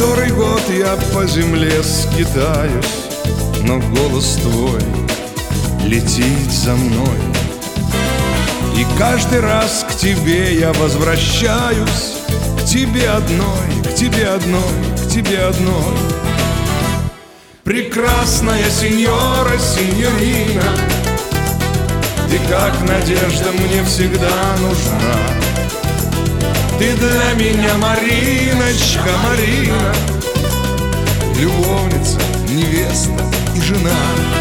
который год я по земле скитаюсь, но голос твой летит за мной. И каждый раз к тебе я возвращаюсь, к тебе одной, к тебе одной, к тебе одной. Прекрасная сеньора, сеньорина, ты как надежда мне всегда нужна. Ты для меня Мариночка, Марина, любовница, невеста и жена.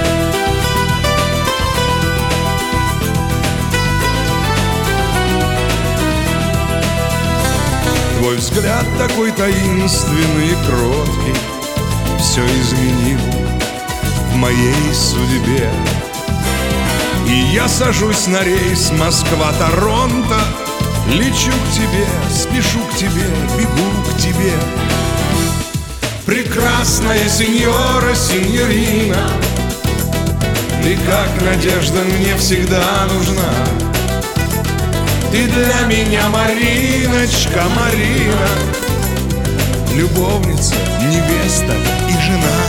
Твой взгляд такой таинственный и кроткий все изменил в моей судьбе. И я сажусь на рейс Москва-Торонто, лечу к тебе, спешу к тебе, бегу к тебе. Прекрасная сеньора, сеньорина, ты как надежда мне всегда нужна. Ты для меня Мариночка, Марина, любовница, невеста и жена.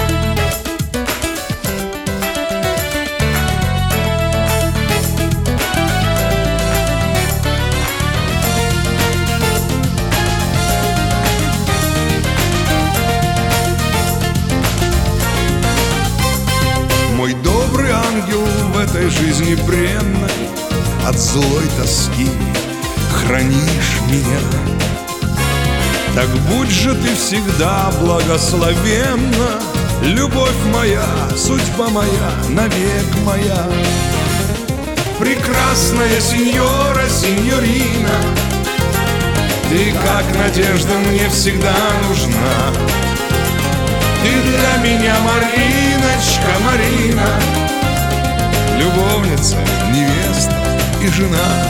Мой добрый ангел в этой жизни бренной, от злой тоски хранишь меня. Так будь же ты всегда благословенна, любовь моя, судьба моя, навек моя. Прекрасная сеньора, сеньорина, ты как надежда мне всегда нужна. Ты для меня Мариночка, Марина, любовница, невеста и жена.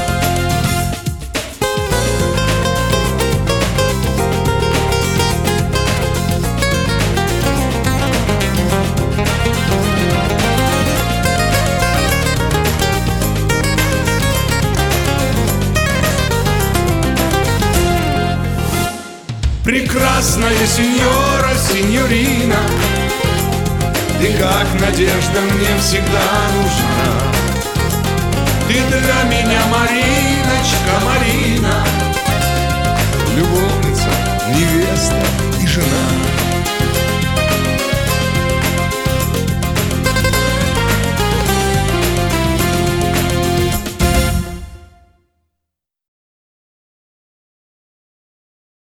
Прекрасная сеньора, сеньорина, ты как надежда мне всегда нужна. Ты для меня Мариночка, Марина,